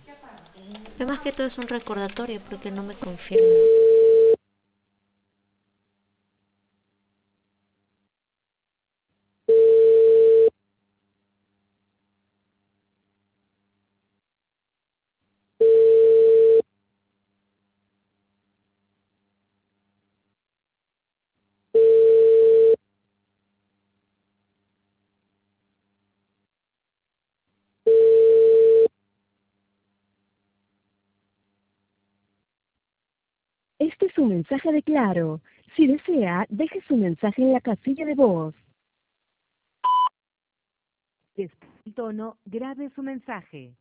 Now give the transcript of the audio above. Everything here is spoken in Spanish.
Pero más que todo es un recordatorio porque no me confirma. Este es un mensaje de Claro. Si desea, deje su mensaje en la casilla de voz. Después del tono, grabe su mensaje.